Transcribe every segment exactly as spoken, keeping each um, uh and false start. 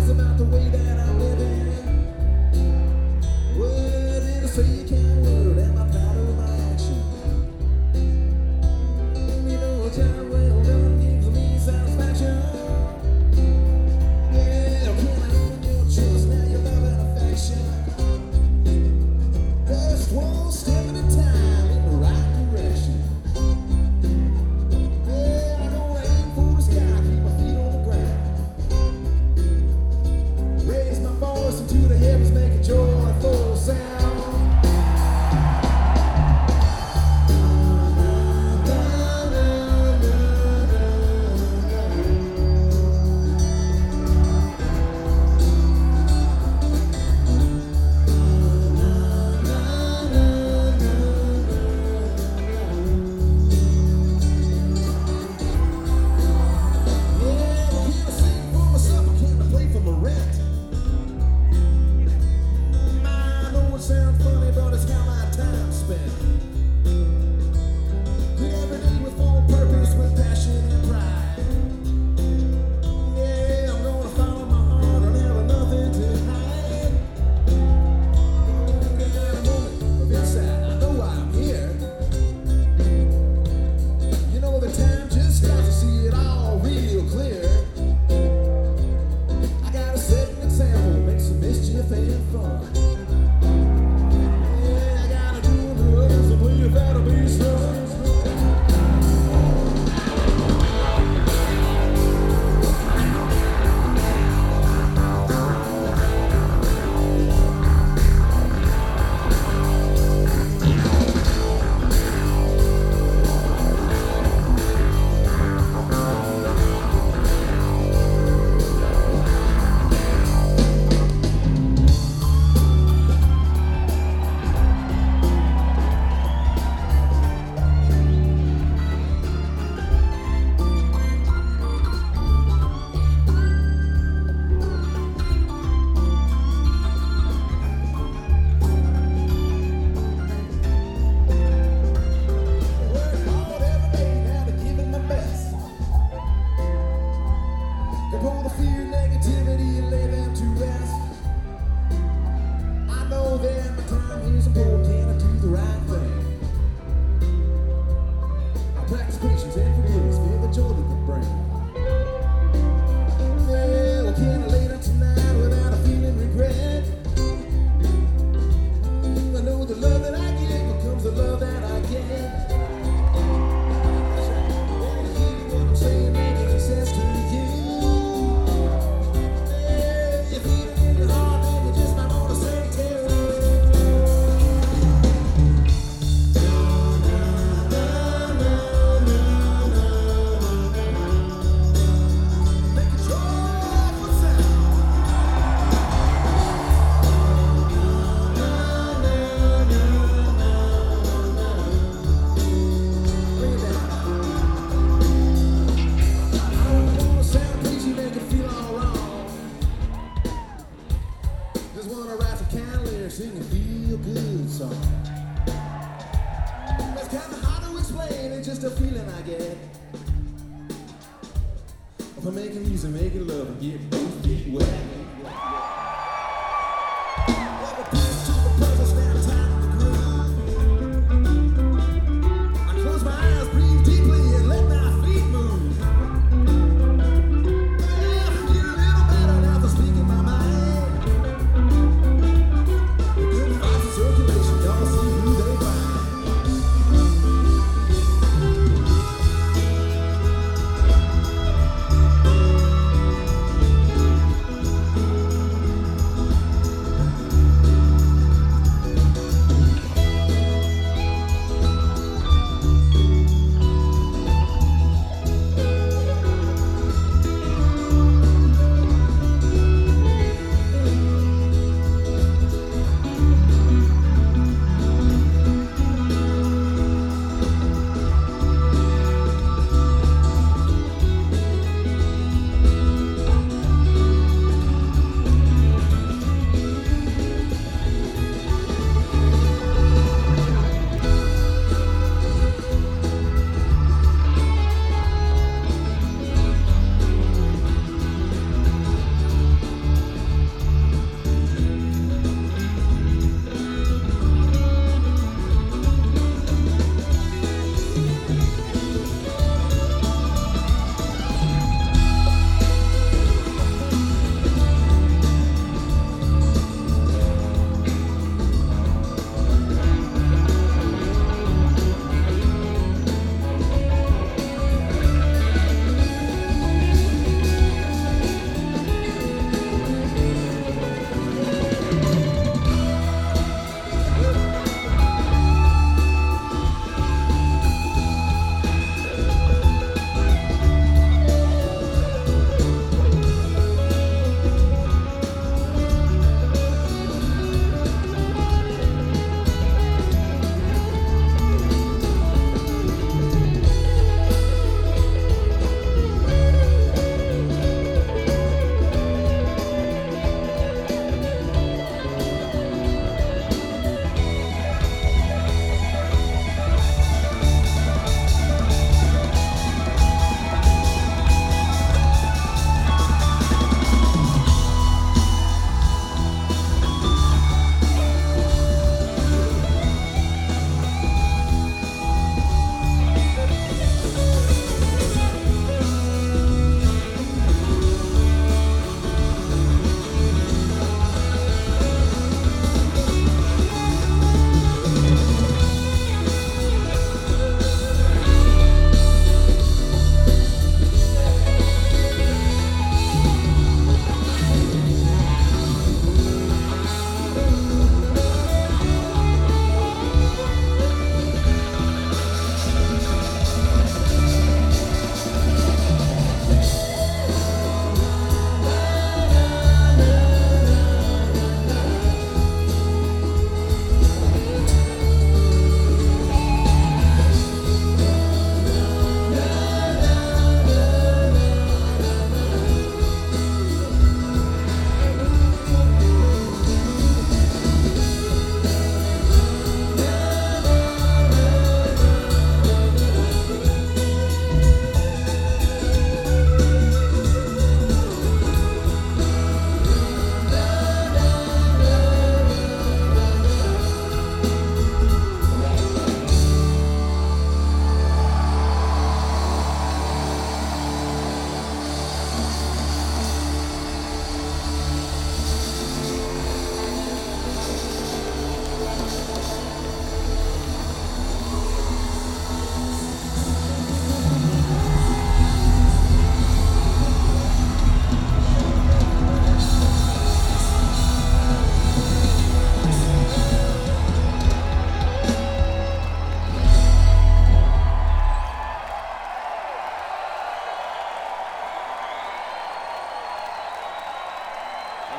about the way that I'm living. Well, it'll say you can't word, am I proud of my action? You know, a job well done gives me satisfaction. Yeah, can I own your trust, now your love and affection? Just one step at a time in the right direction. Yeah, I'm gonna aim for the sky, keep my feet on the ground. Raise my voice into the heavens, make a joyful sound. For making music, making love, and getting both feet wet. Like a piece to the puzzle, stand tight in the groove. I close my eyes, breathe deeply, and let my feet move. Yeah, I feel a little better now for speaking my mind. The good vibes in circulation, y'all see who they find.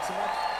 Thanks so much.